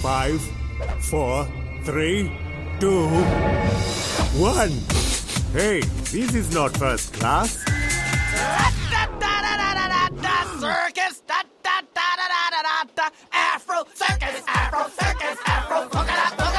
5, 4, 3, 2, 1. Hey, this is not first class. Circus, Afro circus, Afro circus, Afro polka dot,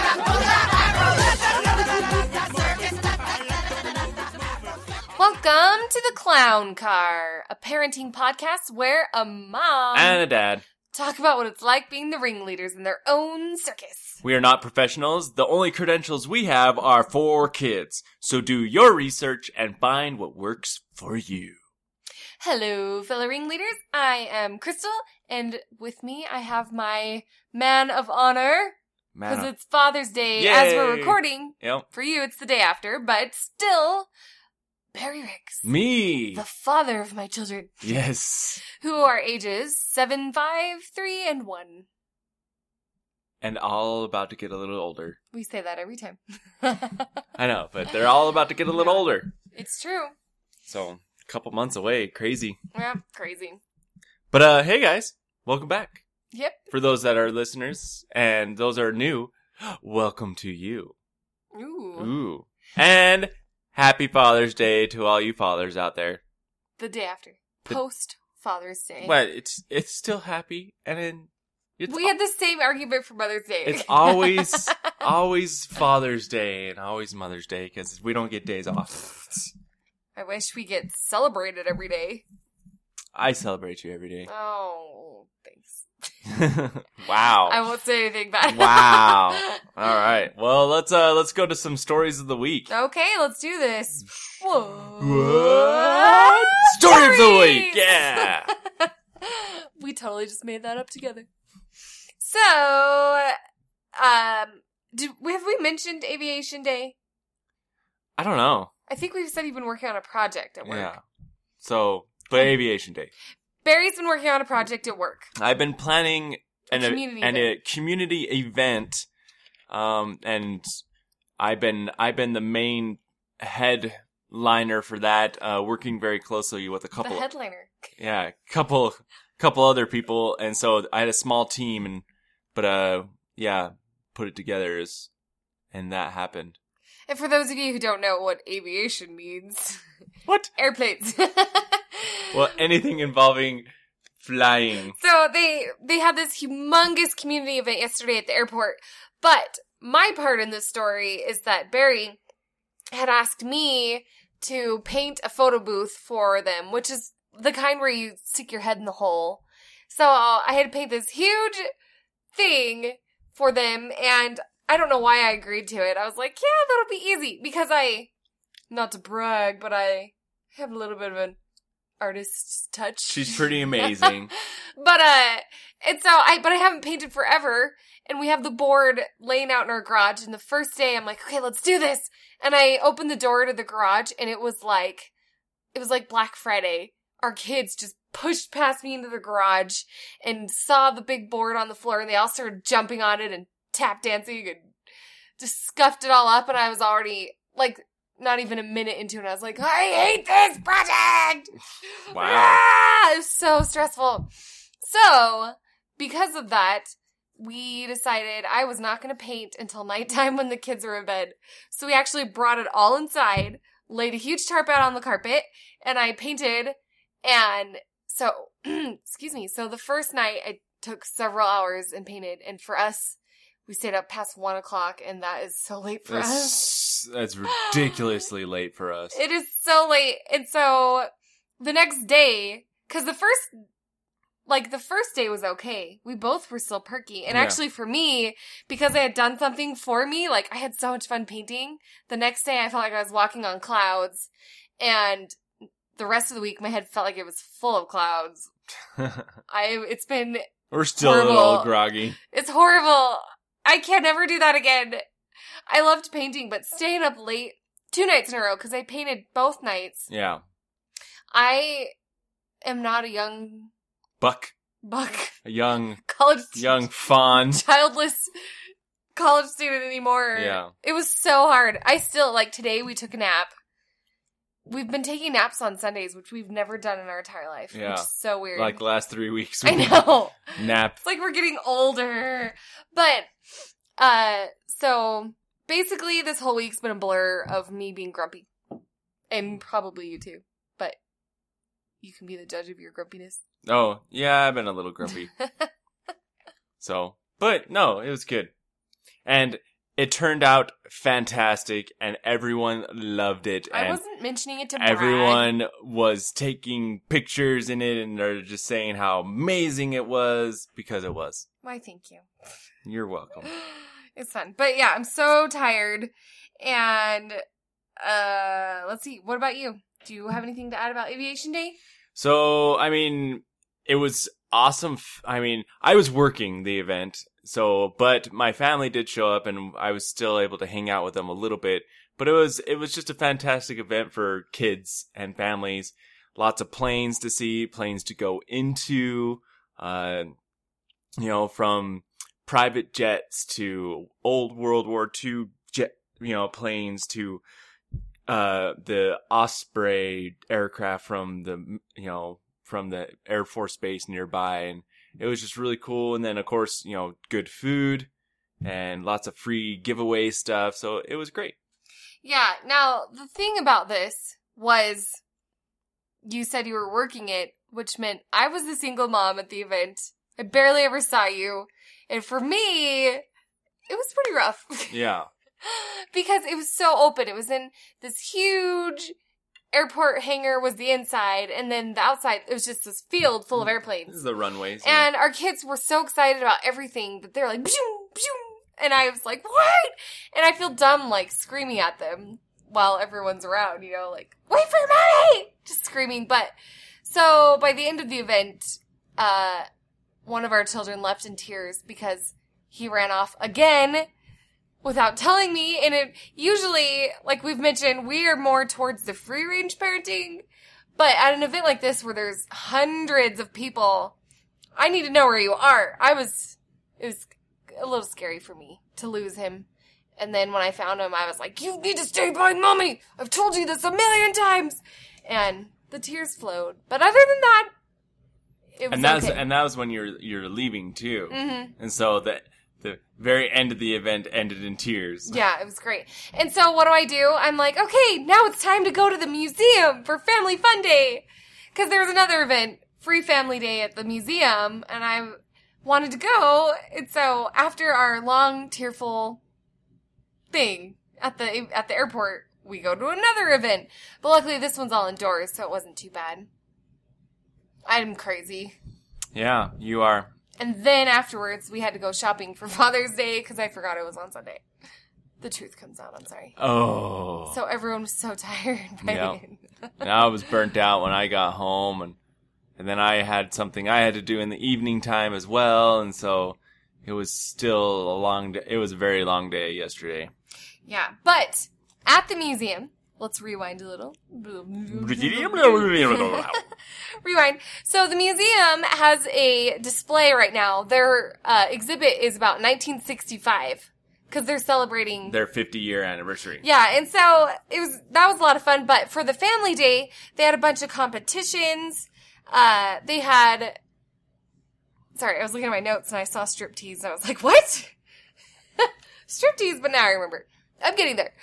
Welcome to the Clown Car, a parenting podcast where a mom and a dad talk about what it's like being the ringleaders in their own circus. We are not professionals. The only credentials we have are for kids. So do your research and find what works for you. Hello, fellow ringleaders. I am Crystal, and with me I have my man of honor, because it's Father's Day. Yay. As we're recording. Yep. For you, it's the day after, but still, Barry Ricks. Me. The father of my children. Yes. Who are ages 7, 5, 3, and 1. And all about to get a little older. We say that every time. I know, but they're all about to get a little older. It's true. So, a couple months away. Crazy. Yeah, crazy. But, hey guys. Welcome back. Yep. For those that are listeners and those that are new, welcome to you. Ooh. And happy Father's Day to all you fathers out there. The day after. Post Father's Day. But it's still happy, and then we had the same argument for Mother's Day. It's always Father's Day and always Mother's Day because we don't get days off. I wish we get celebrated every day. I celebrate you every day. Oh, thanks. Wow. I won't say anything bad. Wow. All right. Well, let's go to some stories of the week. Okay, let's do this. What? Story of the week. Yeah. We totally just made that up together. So, have we mentioned Aviation Day? I don't know. I think we've said you've been working on a project at work. Yeah. So, but Aviation Day. Barry's been working on a project at work. I've been planning a community event, and I've been the main headliner for that, working very closely with a couple. The headliner. Yeah, couple other people, and so I had a small team, but put it together and that happened. And for those of you who don't know what aviation means, what? Airplanes. Well, anything involving flying. So they had this humongous community event yesterday at the airport. But my part in this story is that Barry had asked me to paint a photo booth for them, which is the kind where you stick your head in the hole. So I had to paint this huge thing for them, and I don't know why I agreed to it. I was like, yeah, that'll be easy, because not to brag, but I have a little bit of an artist's touch. She's pretty amazing. But I haven't painted forever, and we have the board laying out in our garage, and the first day I'm like, okay, let's do this. And I opened the door to the garage, and it was like Black Friday. Our kids just pushed past me into the garage and saw the big board on the floor, and they all started jumping on it and tap dancing and just scuffed it all up, and I was already, not even a minute into it, I was like, I hate this project! Wow. Ah! It was so stressful. So, because of that, we decided I was not going to paint until nighttime when the kids were in bed. So we actually brought it all inside, laid a huge tarp out on the carpet, and I painted, and so, excuse me, so the first night I took several hours and painted, and for us, we stayed up past 1 o'clock, and that is so late for us. That's ridiculously late for us. It is so late. And so the next day, because the first day was okay. We both were still perky. And actually for me, because I had done something for me, I had so much fun painting. The next day I felt like I was walking on clouds. And the rest of the week my head felt like it was full of clouds. It's been We're still horrible. a little groggy. It's horrible. I can never do that again. I loved painting, but staying up late 2 nights in a row, because I painted both nights. Yeah. I am not a young buck. A young fawn. Childless college student anymore. Yeah. It was so hard. I still, today we took a nap, we've been taking naps on Sundays, which we've never done in our entire life. Yeah. Which is so weird. Like the last 3 weeks. I know. Nap. It's like we're getting older. But, so basically this whole week's been a blur of me being grumpy. And probably you too. But you can be the judge of your grumpiness. Oh, yeah, I've been a little grumpy. So, but no, it was good. And it turned out fantastic, and everyone loved it. I And wasn't mentioning it to brag. everyone was taking pictures in it, and they're just saying how amazing it was, because it was. Why, thank you. You're welcome. It's fun. But yeah, I'm so tired. And, let's see. What about you? Do you have anything to add about Aviation Day? So, I mean, it was awesome. I mean, I was working the event, but my family did show up, and I was still able to hang out with them a little bit. But it was just a fantastic event for kids and families. Lots of planes to see, planes to go into, from private jets to old World War II jet, planes to the Osprey aircraft from the Air Force Base nearby, and it was just really cool. And then, of course, good food and lots of free giveaway stuff. So it was great. Yeah. Now, the thing about this was you said you were working it, which meant I was the single mom at the event. I barely ever saw you. And for me, it was pretty rough. Yeah. Because it was so open. It was in this huge airport hangar was the inside, and then the outside, it was just this field full of airplanes. This is the runways. And our kids were so excited about everything that they're like, boom, boom. And I was like, what? And I feel dumb, like, screaming at them while everyone's around, like, wait for mommy! Just screaming. But, so, by the end of the event, one of our children left in tears because he ran off again without telling me. And it usually, like we've mentioned, we are more towards the free range parenting. But at an event like this where there's hundreds of people, I need to know where you are. It was a little scary for me to lose him. And then when I found him, I was like, you need to stay behind mommy. I've told you this a million times. And the tears flowed. But other than that, it was okay. And that was when you're leaving too. Mm-hmm. And so the very end of the event ended in tears. Yeah, it was great. And so what do? I'm like, okay, now it's time to go to the museum for Family Fun Day. Because there was another event, Free Family Day at the museum, and I wanted to go. And so after our long, tearful thing at the airport, we go to another event. But luckily this one's all indoors, so it wasn't too bad. I'm crazy. Yeah, you are. And then afterwards, we had to go shopping for Father's Day because I forgot it was on Sunday. The truth comes out, I'm sorry. Oh. So everyone was so tired by the end. And I was burnt out when I got home, and then I had something I had to do in the evening time as well, and so it was still a long day. It was a very long day yesterday. Yeah, but at the museum, let's rewind a little. Rewind. So the museum has a display right now. Their exhibit is about 1965 because they're celebrating their 50-year anniversary. Yeah, and so that was a lot of fun. But for the family day, they had a bunch of competitions. They had. Sorry, I was looking at my notes and I saw striptease and I was like, what? Striptease, but now I remember. I'm getting there.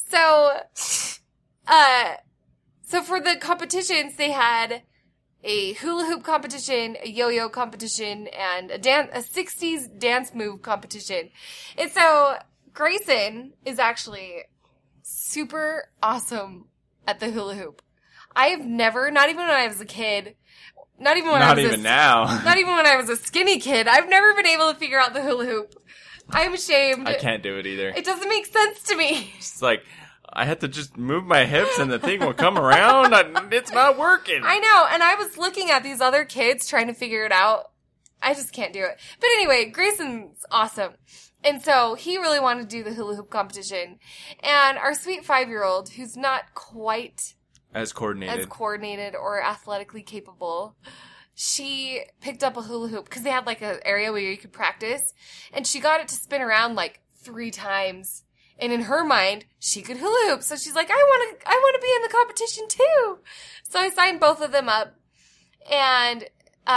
So for the competitions, they had a hula hoop competition, a yo-yo competition, and a 60s dance move competition. And so Grayson is actually super awesome at the hula hoop. I have never, not even when I was a kid, not even when I was a skinny kid, I've never been able to figure out the hula hoop. I'm ashamed. I can't do it either. It doesn't make sense to me. It's like, I had to just move my hips and the thing will come around. It's not working. I know. And I was looking at these other kids trying to figure it out. I just can't do it. But anyway, Grayson's awesome. And so he really wanted to do the hula hoop competition. And our sweet 5-year-old, who's not quite as coordinated or athletically capable, she picked up a hula hoop because they had like an area where you could practice. And she got it to spin around like 3 times. And in her mind, she could hula hoop. So she's like, I want to be in the competition too. So I signed both of them up. And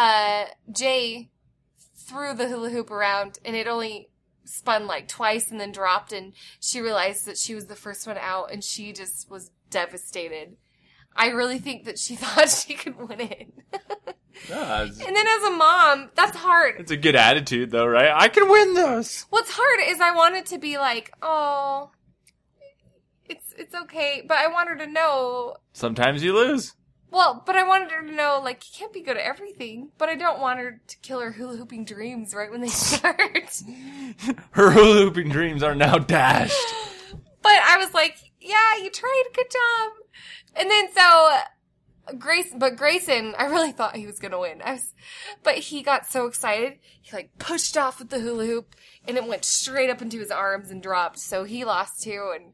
Jay threw the hula hoop around, and it only spun like twice and then dropped, and she realized that she was the first one out, and she just was devastated. I really think that she thought she could win it. And then as a mom, that's hard. It's a good attitude, though, right? I can win this. What's hard is I wanted to be like, oh, it's okay, but I want her to know. Sometimes you lose. Well, but I wanted her to know, like, you can't be good at everything. But I don't want her to kill her hula hooping dreams right when they start. Her hula hooping dreams are now dashed. But I was like, yeah, you tried. Good job. And then Grayson, I really thought he was going to win. But he got so excited, he like pushed off with the hula hoop, and it went straight up into his arms and dropped. So he lost too, and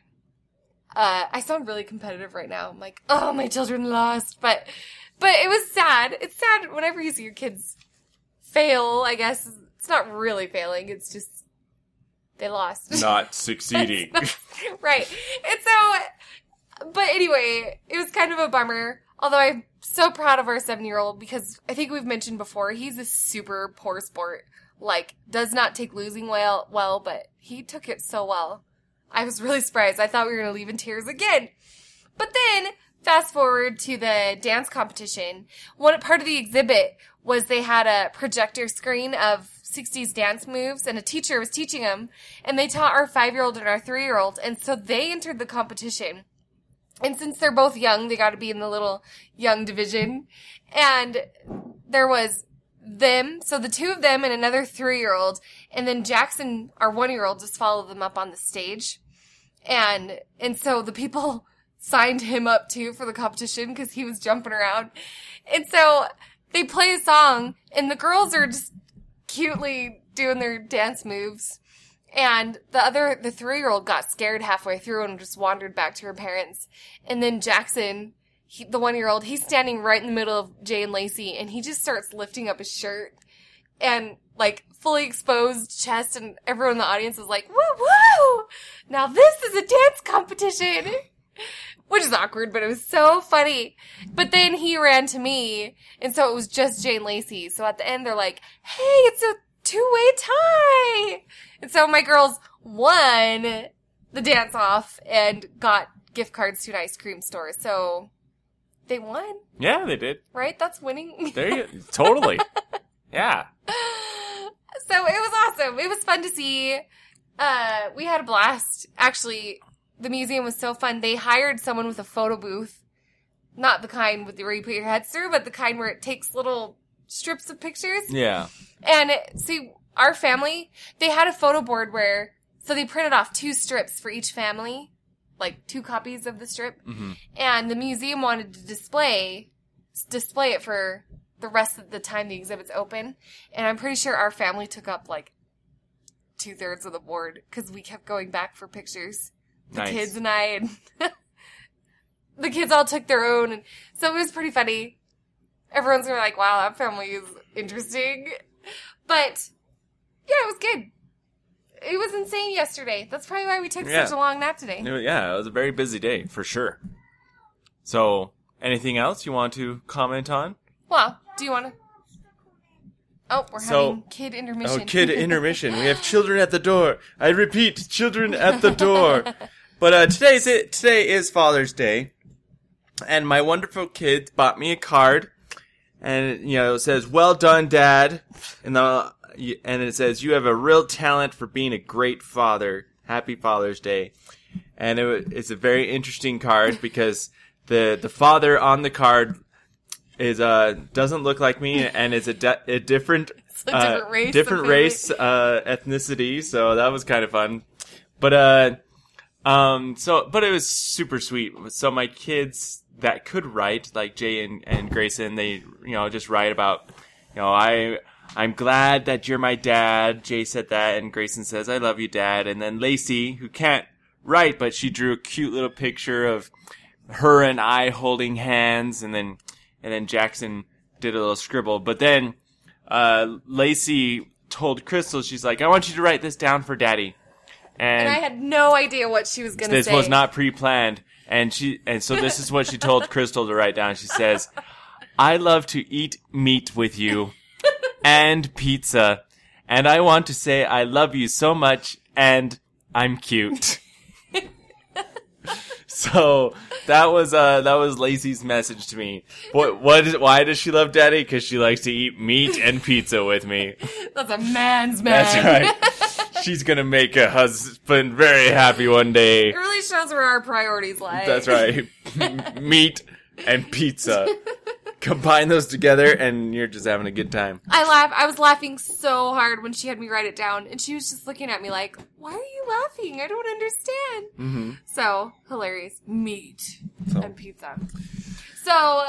I sound really competitive right now. I'm like, oh, my children lost. But it was sad. It's sad whenever you see your kids fail, I guess. It's not really failing. It's just they lost. Not succeeding. Right. And so, but anyway, it was kind of a bummer. Although I'm so proud of our 7-year-old because I think we've mentioned before, he's a super poor sport. Like, does not take losing well, but he took it so well. I was really surprised. I thought we were going to leave in tears again. But then, fast forward to the dance competition. One part of the exhibit was they had a projector screen of 60s dance moves, and a teacher was teaching them. And they taught our 5-year-old and our 3-year-old. And so they entered the competition. And since they're both young, they got to be in the little young division. And there was them, so the 2 of them and another 3-year-old, and then Jackson, our 1-year-old, just followed them up on the stage. And so the people signed him up too for the competition because he was jumping around. And so they play a song, and the girls are just cutely doing their dance moves. And the 3-year-old got scared halfway through and just wandered back to her parents. And then Jackson, the 1-year-old, he's standing right in the middle of Jay and Lacey, and he just starts lifting up his shirt and like fully exposed chest, and everyone in the audience is like, woo woo! Now this is a dance competition! Which is awkward, but it was so funny. But then he ran to me, and so it was just Jay and Lacey. So at the end, they're like, hey, it's a 2-way tie! And so my girls won the dance off and got gift cards to an ice cream store. So they won. Yeah, they did. Right? That's winning. There you go. Totally. Yeah. So it was awesome. It was fun to see. We had a blast. Actually, the museum was so fun. They hired someone with a photo booth. Not the kind where you put your heads through, but the kind where it takes little strips of pictures. Yeah. And see, our family, they had a photo board so they printed off 2 strips for each family, like 2 copies of the strip. Mm-hmm. And the museum wanted to display it for the rest of the time the exhibit's open. And I'm pretty sure our family took up like 2/3 of the board because we kept going back for pictures. The kids and I, and the kids all took their own. And so it was pretty funny. Everyone's gonna be like, wow, that family is interesting. But yeah, it was good. It was insane yesterday. That's probably why we took such a long nap today. Yeah, it was a very busy day, for sure. So, anything else you want to comment on? Well, do you want to? Oh, we're having kid intermission. Oh, kid intermission. We have children at the door. I repeat, children at the door. But today is Father's Day. And my wonderful kids bought me a card. And, it says, well done, Dad. And it says, you have a real talent for being a great father. Happy Father's Day. And it's a very interesting card because the father on the card is doesn't look like me and is a different race, ethnicity. So that was kind of fun. But but it was super sweet. So my kids that could write, like Jay and Grayson, they just write about I'm glad that you're my dad. Jay said that, and Grayson says I love you, Dad. And then Lacey, who can't write, but she drew a cute little picture of her and I holding hands, and then Jackson did a little scribble. But then Lacey told Crystal, she's like, I want you to write this down for Daddy. And I had no idea what she was going to say. This was not pre-planned. And so this is what she told Crystal to write down. She says, I love to eat meat with you and pizza. And I want to say I love you so much and I'm cute. So that was Lacey's message to me. Why does she love Daddy? Because she likes to eat meat and pizza with me. That's a man's man. That's right. She's gonna make a husband very happy one day. It really shows where our priorities lie. That's right. Meat and pizza. Combine those together and you're just having a good time. I was laughing so hard when she had me write it down, and she was just looking at me like, why are you laughing? I don't understand. Mm-hmm. So, hilarious. Meat and pizza. So,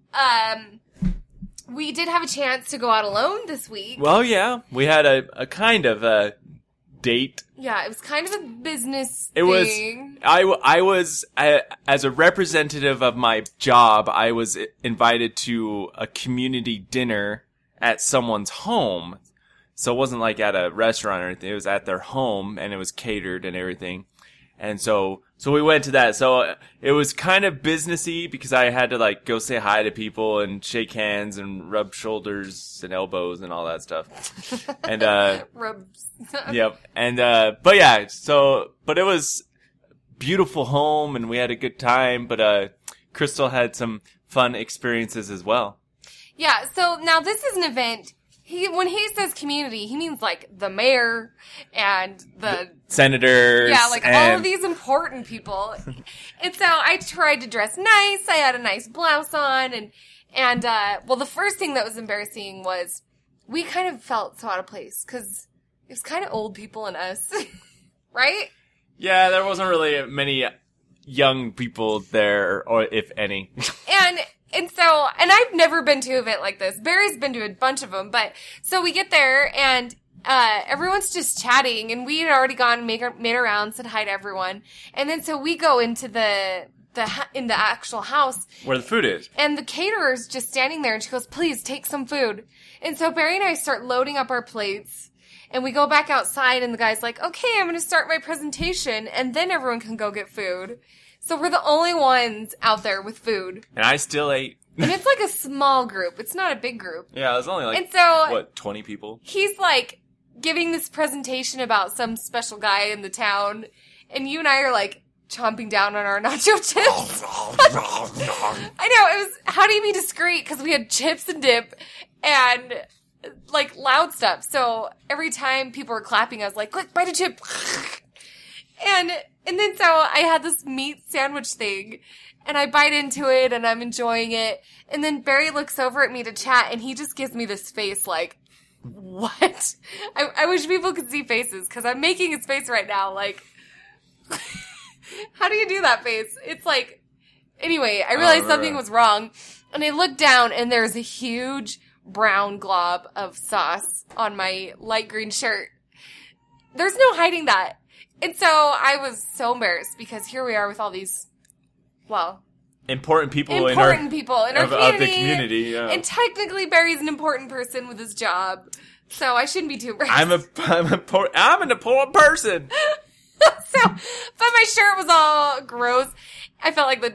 we did have a chance to go out alone this week. Well, yeah. We had a kind of a date. Yeah, it was kind of a business thing. I was, as a representative of my job, I was invited to a community dinner at someone's home. So it wasn't like at a restaurant or anything. It was at their home, and it was catered and everything. And so we went to that. So it was kind of businessy because I had to like go say hi to people and shake hands and rub shoulders and elbows and all that stuff. And, rubs. Yep. And, but yeah, but it was beautiful home and we had a good time, but, Crystal had some fun experiences as well. Yeah. So now this is an event. When he says community, he means like the mayor and the senators. Yeah, like all of these important people. And so I tried to dress nice. I had a nice blouse on, and well, the first thing that was embarrassing was we kind of felt so out of place because it was kind of old people and us, right? Yeah, there wasn't really many young people there, or if any. And so, and I've never been to an event like this. Barry's been to a bunch of them, but so we get there and everyone's just chatting, and we had already gone, made around, said hi to everyone, and then so we go into the actual house where the food is, and the caterer's just standing there, and she goes, "Please take some food." And so Barry and I start loading up our plates, and we go back outside, and the guy's like, "Okay, I'm going to start my presentation, and then everyone can go get food." So we're the only ones out there with food. And I still ate. And it's like a small group. It's not a big group. Yeah, it was only like, and so, 20 people? He's like giving this presentation about some special guy in the town. And you and I are like chomping down on our nacho chips. I know. It was, how do you be discreet? Because we had chips and dip and like loud stuff. So every time people were clapping, I was like, quick, bite a chip. And then so I had this meat sandwich thing, and I bite into it, and I'm enjoying it. And then Barry looks over at me to chat, and he just gives me this face like, what? I wish people could see faces, because I'm making his face right now, like, how do you do that face? It's like, anyway, I realized something was wrong, and I looked down, and there's a huge brown glob of sauce on my light green shirt. There's no hiding that. And so I was so embarrassed because here we are with all these, well, important people in our community. Of the community, yeah. And technically Barry's an important person with his job. So I shouldn't be too embarrassed. I'm an important person. But my shirt was all gross. I felt like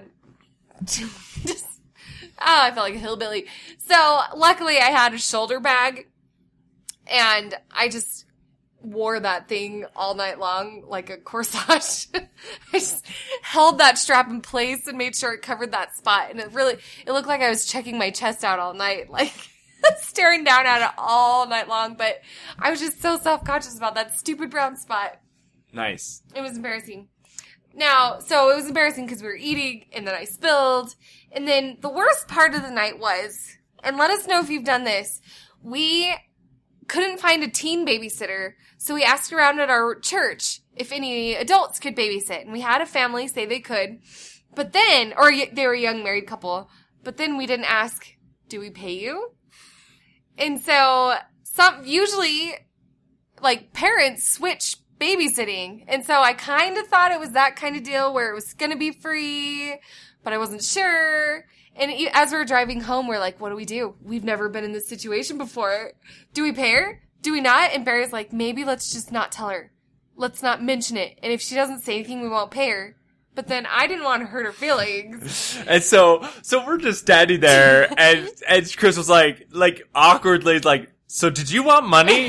I felt like a hillbilly. So luckily I had a shoulder bag, and I just wore that thing all night long like a corsage. I just held that strap in place and made sure it covered that spot, and it looked like I was checking my chest out all night, like staring down at it all night long. But I was just so self-conscious about that stupid brown spot. Nice. It was embarrassing. Now, so it was embarrassing because we were eating, and then I spilled, and then the worst part of the night was, and let us know if you've done this, we couldn't find a teen babysitter, so we asked around at our church if any adults could babysit, and we had a family say they could, but then, or they were a young married couple, but then we didn't ask, do we pay you? And so, usually, like, parents switch babysitting, and so I kind of thought it was that kind of deal where it was gonna be free, but I wasn't sure. And as we were driving home, we're like, what do we do? We've never been in this situation before. Do we pay her? Do we not? And Barry's like, maybe let's just not tell her. let's not mention it. And if she doesn't say anything, we won't pay her. But then I didn't want to hurt her feelings. And so we're just standing there, and Chris was like awkwardly like, so did you want money?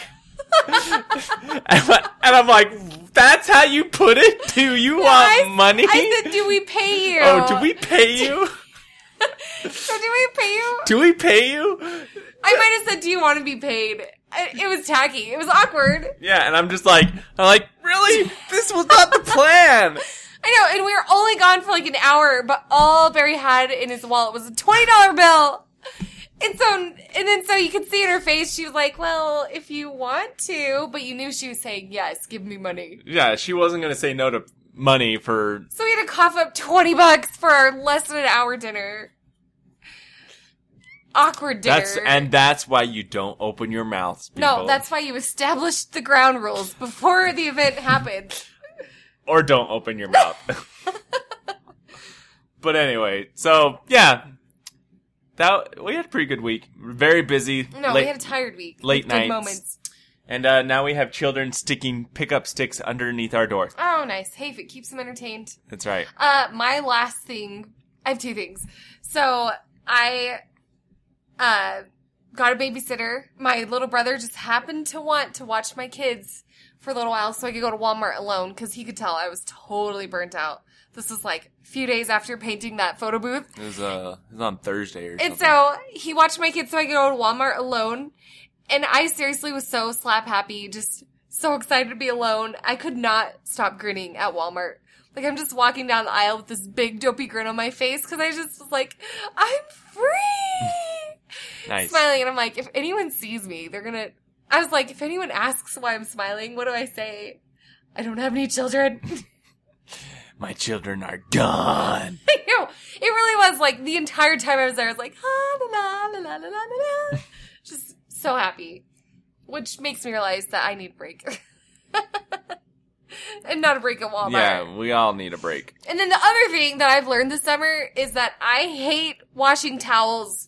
and I'm like, that's how you put it? Do you want money? I said, do we pay you? Oh, do we pay you? So do we pay you? Do we pay you? I might have said, do you want to be paid? It was tacky. It was awkward. Yeah, and I'm like, really? This was not the plan. I know, and we were only gone for like an hour, but all Barry had in his wallet was a $20 bill. And so you could see in her face, she was like, well, if you want to, but you knew she was saying, yes, give me money. Yeah, she wasn't going to say no to money for... So we had to cough up $20 for our less than an hour dinner. Awkward dinner. That's why you don't open your mouths, people. No, that's why you established the ground rules before the event happened. Or don't open your mouth. But anyway, so, yeah. We had a pretty good week. Very busy. No, we had a tired week. Late nights. Good moments. And now we have children sticking pickup sticks underneath our door. Oh, nice. Hey, if it keeps them entertained. That's right. My last thing, I have two things. So, I got a babysitter. My little brother just happened to want to watch my kids for a little while so I could go to Walmart alone because he could tell I was totally burnt out. This was like a few days after painting that photo booth. It was on Thursday or something. And so he watched my kids so I could go to Walmart alone. And I seriously was so slap happy, just so excited to be alone. I could not stop grinning at Walmart. Like, I'm just walking down the aisle with this big dopey grin on my face because I just was like, I'm free! Nice. Smiling, and I'm like, if anyone sees me, they're gonna... I was like, if anyone asks why I'm smiling, what do I say? I don't have any children. My children are gone. I know. It really was like, the entire time I was there, I was like, la la la la la la la. Just so happy. Which makes me realize that I need a break. And not a break at Walmart. Yeah, we all need a break. And then the other thing that I've learned this summer is that I hate washing towels.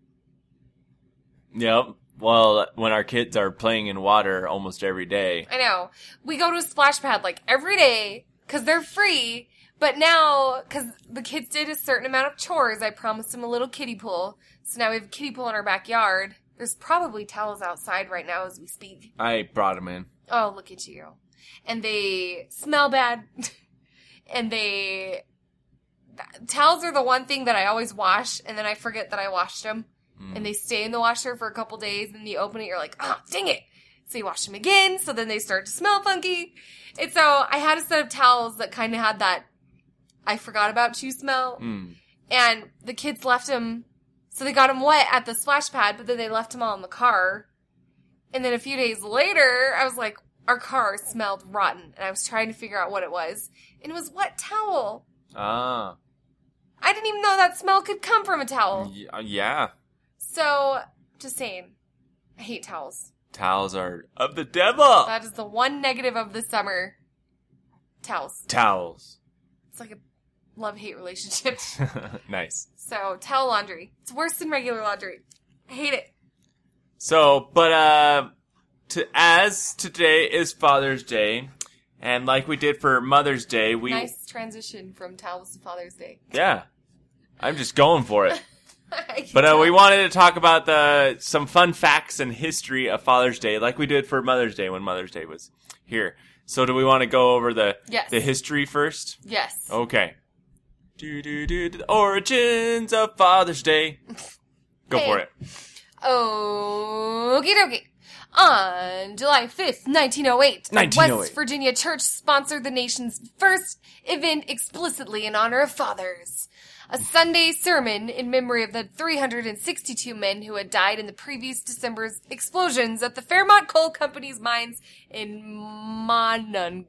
Yep. Well, when our kids are playing in water almost every day. I know. We go to a splash pad like every day because they're free. But now, because the kids did a certain amount of chores, I promised them a little kiddie pool. So now we have a kiddie pool in our backyard. There's probably towels outside right now as we speak. I brought them in. Oh, look at you. And they smell bad. And towels are the one thing that I always wash, and then I forget that I washed them. And they stay in the washer for a couple days, and you open it, you're like, oh, dang it. So you wash them again, so then they start to smell funky. And so I had a set of towels that kind of had that I forgot about you smell. And the kids left them, so they got them wet at the splash pad, but then they left them all in the car. And then a few days later, I was like, our car smelled rotten, and I was trying to figure out what it was. And it was wet towel. Ah. I didn't even know that smell could come from a towel. Yeah. So, just saying, I hate towels. Towels are of the devil. That is the one negative of the summer. Towels. It's like a love-hate relationship. Nice. So, towel laundry. It's worse than regular laundry. I hate it. So, but, as today is Father's Day, and like we did for Mother's Day, Nice transition from towels to Father's Day. Yeah. I'm just going for it. But we wanted to talk about some fun facts and history of Father's Day, like we did for Mother's Day when Mother's Day was here. So do we want to go over the history first? Yes. Okay. The origins of Father's Day. Go for it. Okie dokie. On July 5th, 1908, a West Virginia church sponsored the nation's first event explicitly in honor of fathers. A Sunday sermon in memory of the 362 men who had died in the previous December's explosions at the Fairmont Coal Company's mines in Monongah.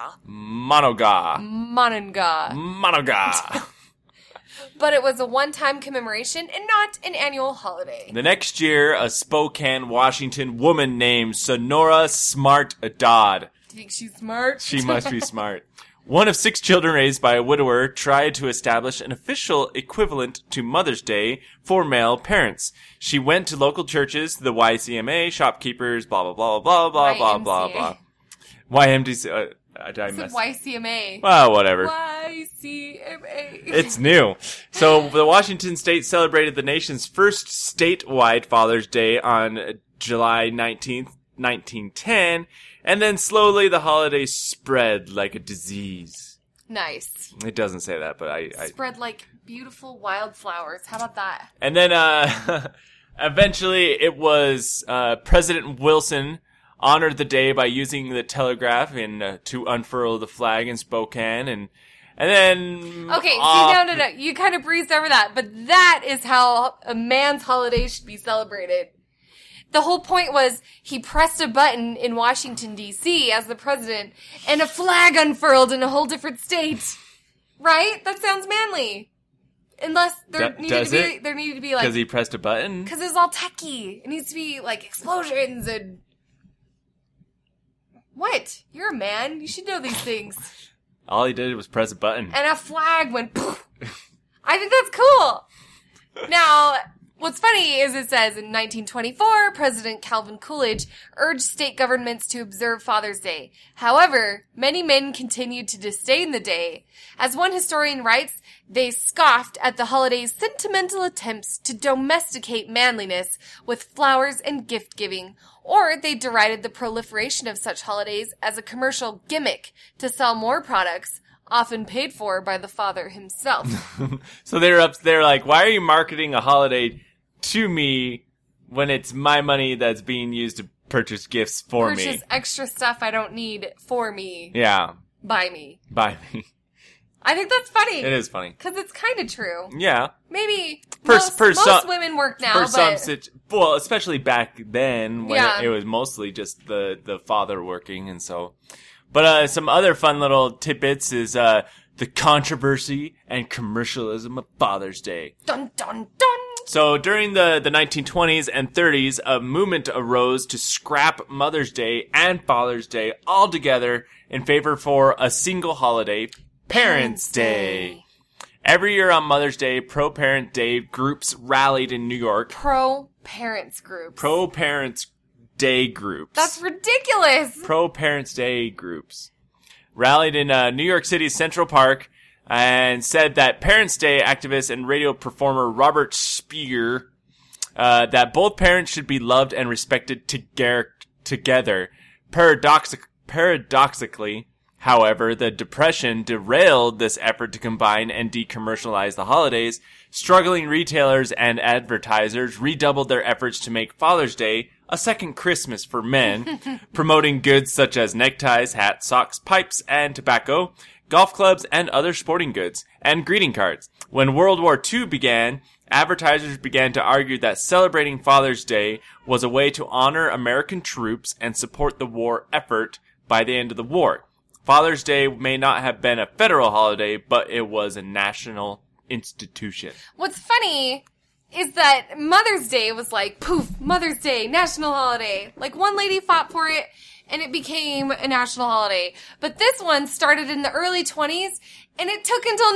But it was a one-time commemoration and not an annual holiday. The next year, a Spokane, Washington woman named Sonora Smart Dodd. Do you think she's smart? She must be smart. One of 6 children raised by a widower tried to establish an official equivalent to Mother's Day for male parents. She went to local churches, the YCMA, shopkeepers, blah, blah, blah, blah, blah, blah, blah, blah. YMDC. I said YCMA. Well, whatever. YCMA. It's new. So the Washington State celebrated the nation's first statewide Father's Day on July 19th, 1910, and then slowly the holiday spread like a disease. Nice. It doesn't say that, but I spread like beautiful wildflowers. How about that? And then eventually it was President Wilson honored the day by using the telegraph to unfurl the flag in Spokane, and then okay, no, you kind of breezed over that, but that is how a man's holiday should be celebrated. The whole point was he pressed a button in Washington D.C. as the president, and a flag unfurled in a whole different state. Right? That sounds manly. Unless there needed to be like because he pressed a button. Because it's all techie. It needs to be like explosions and. What? You're a man. You should know these things. All he did was press a button. And a flag went poof. I think that's cool. Now, what's funny is it says in 1924, President Calvin Coolidge urged state governments to observe Father's Day. However, many men continued to disdain the day. As one historian writes, they scoffed at the holiday's sentimental attempts to domesticate manliness with flowers and gift-giving, or they derided the proliferation of such holidays as a commercial gimmick to sell more products, often paid for by the father himself. So they're like, why are you marketing a holiday to me when it's my money that's being used to purchase gifts for me? Purchase extra stuff I don't need for me. Yeah. By me. I think that's funny. It is funny. Because it's kind of true. Yeah. Maybe most women work now, well, especially back then when it was mostly just the father working, and so. But some other fun little tidbits is the controversy and commercialism of Father's Day. Dun, dun, dun! So during the 1920s and 30s, a movement arose to scrap Mother's Day and Father's Day altogether in favor for a single holiday, Parents' Day. Every year on Mother's Day, pro-parent day groups rallied in New York. Pro-parents groups. Pro-parents day groups. That's ridiculous. Pro-parents day groups rallied in New York City's Central Park and said that Parents' Day activist and radio performer Robert Speer that both parents should be loved and respected together. Paradoxically, however, the Depression derailed this effort to combine and decommercialize the holidays. Struggling retailers and advertisers redoubled their efforts to make Father's Day a second Christmas for men, promoting goods such as neckties, hats, socks, pipes, and tobacco, golf clubs, and other sporting goods, and greeting cards. When World War II began, advertisers began to argue that celebrating Father's Day was a way to honor American troops and support the war effort by the end of the war. Father's Day may not have been a federal holiday, but it was a national institution. What's funny is that Mother's Day was like, poof, Mother's Day, national holiday. Like, one lady fought for it, and it became a national holiday. But this one started in the early 20s, and it took until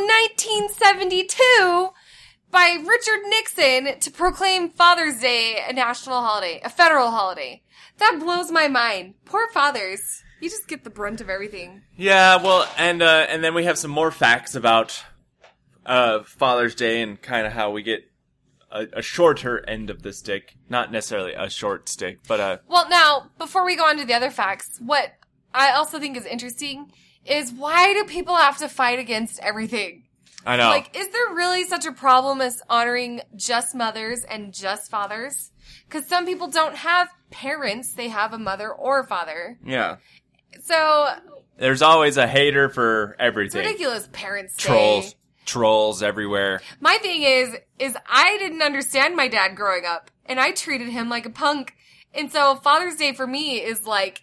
1972 by Richard Nixon to proclaim Father's Day a national holiday, a federal holiday. That blows my mind. Poor fathers. You just get the brunt of everything. Yeah, well, and then we have some more facts about Father's Day and kind of how we get a shorter end of the stick. Not necessarily a short stick, but Well, now, before we go on to the other facts, what I also think is interesting is why do people have to fight against everything? I know. Like, is there really such a problem as honoring just mothers and just fathers? Because some people don't have parents, they have a mother or a father. Yeah. So there's always a hater for everything. It's ridiculous. Parents' Day. Trolls everywhere. My thing is I didn't understand my dad growing up, and I treated him like a punk. And so Father's Day for me is like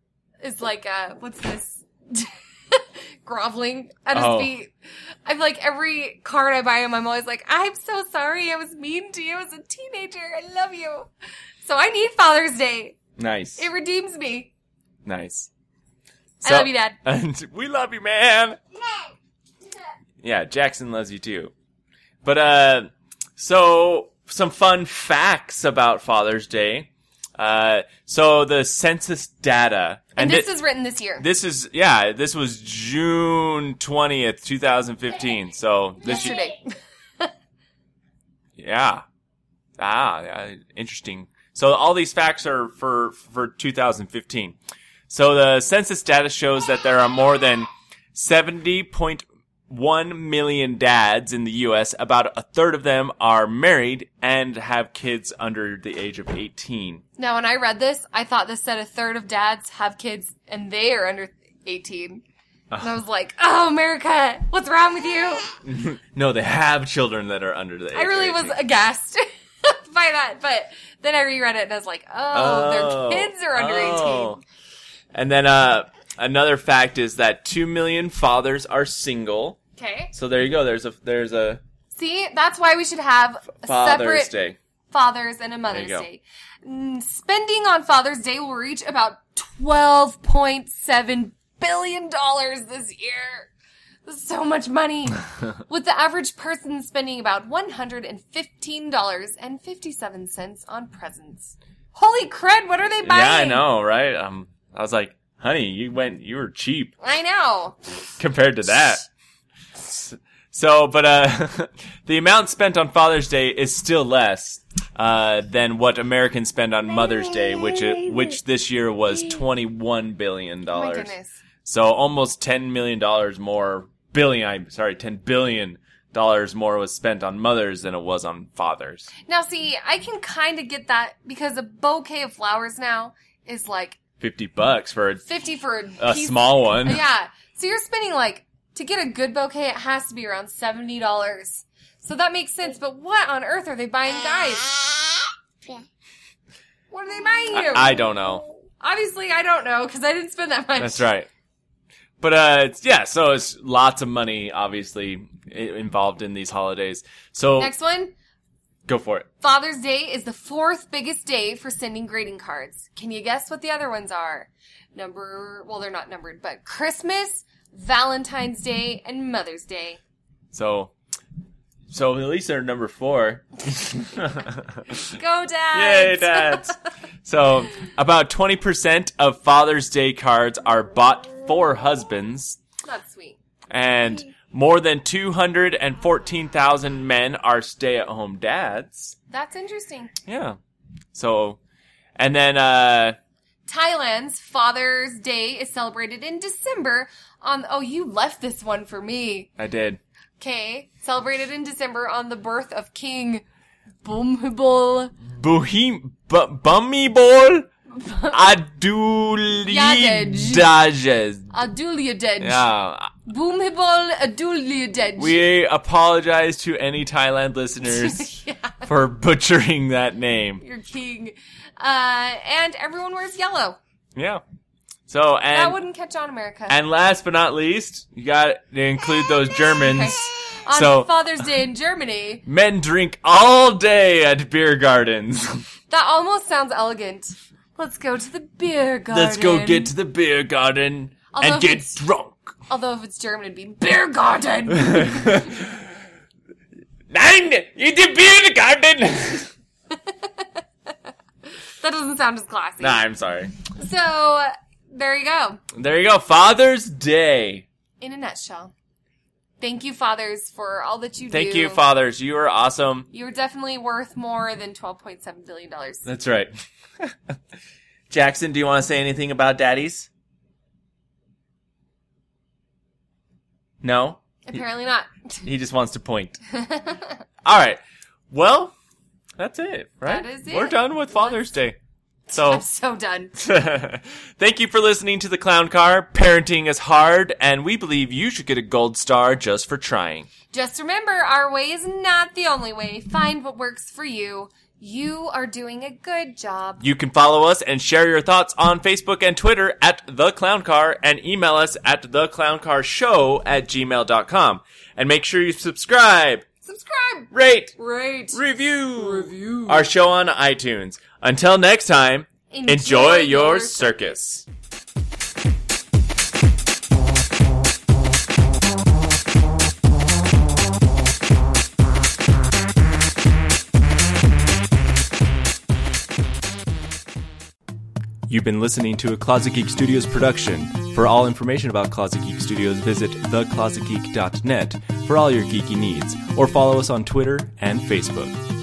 what's this? Groveling at his feet. I'm like, every card I buy him, I'm always like, I'm so sorry I was mean to you as a teenager. I love you. So I need Father's Day. Nice. It redeems me. Nice. I love you, Dad. And we love you, man. Yeah, Jackson loves you too. But, so, some fun facts about Father's Day. So the census data. And this is written this year. This was June 20th, 2015. So yesterday. Yeah. Interesting. So all these facts are for 2015. So the census data shows that there are more than 70.1 million dads in the U.S. About a third of them are married and have kids under the age of 18. Now, when I read this, I thought this said a third of dads have kids and they are under 18. And I was like, oh, America, what's wrong with you? No, they have children that are under the age of 18. I really was aghast by that, but then I reread it and I was like, their kids are under 18. And then another fact is that 2 million fathers are single. Okay. So there you go. There's a See, that's why we should have a Father's separate Day. Father's and a Mother's Day. Spending on Father's Day will reach about $12.7 billion this year. That's so much money. With the average person spending about $115.57 on presents. Holy crud, what are they buying? Yeah, I know, right? I was like, honey, you were cheap. I know. Compared to that. So, but the amount spent on Father's Day is still less than what Americans spend on Mother's Day, which this year was $21 billion. Oh my goodness. So almost $10 million more, $10 billion more was spent on mothers than it was on fathers. Now see, I can kind of get that because a bouquet of flowers now is like $50 for $50 for a small one. Yeah. So you're spending to get a good bouquet, it has to be around $70. So that makes sense. But what on earth are they buying, guys? What are they buying you? I don't know. Obviously, I don't know because I didn't spend that much. That's right. But so it's lots of money, obviously, involved in these holidays. So next one. Go for it. Father's Day is the 4th biggest day for sending greeting cards. Can you guess what the other ones are? Well, they're not numbered, but Christmas, Valentine's Day, and Mother's Day. So at least they're number 4. Go, Dads! Yay, Dads! So about 20% of Father's Day cards are bought for husbands. That's sweet. And more than 214,000 men are stay-at-home dads. That's interesting. Yeah. So, and then Thailand's Father's Day is celebrated in December on... Oh, you left this one for me. I did. Okay. Celebrated in December on the birth of King Bhumibol. Bhumibol Adulyadej. Adulyadej. Yeah. Bhumibol Adulyadej. We apologize to any Thailand listeners for butchering that name. Your king. And everyone wears yellow. Yeah. So, and that wouldn't catch on, America. And last but not least, you got to include those Germans. Okay. On Father's Day in Germany, men drink all day at beer gardens. That almost sounds elegant. Let's go to the beer garden. Let's go get to the beer garden and get drunk. Although if it's German, it'd be beer garden. Nein, in the beer garden. That doesn't sound as classy. Nah, I'm sorry. So, there you go. There you go. Father's Day. In a nutshell. Thank you, fathers, for all that you do. Thank you, fathers. You are awesome. You're definitely worth more than $12.7 billion. That's right. Jackson, do you want to say anything about daddies? No? Apparently not. He just wants to point. All right. Well, that's it, right? That is it. We're done with Father's Day. So I'm so done. Thank you for listening to The Clown Car. Parenting is hard, and we believe you should get a gold star just for trying. Just remember, our way is not the only way. Find what works for you. You are doing a good job. You can follow us and share your thoughts on Facebook and Twitter at The Clown Car, and email us at theclowncarshow@gmail.com. And make sure you subscribe, rate, review our show on iTunes. Until next time, enjoy your circus. You've been listening to a Closet Geek Studios production. For all information about Closet Geek Studios, visit theclosetgeek.net for all your geeky needs, or follow us on Twitter and Facebook.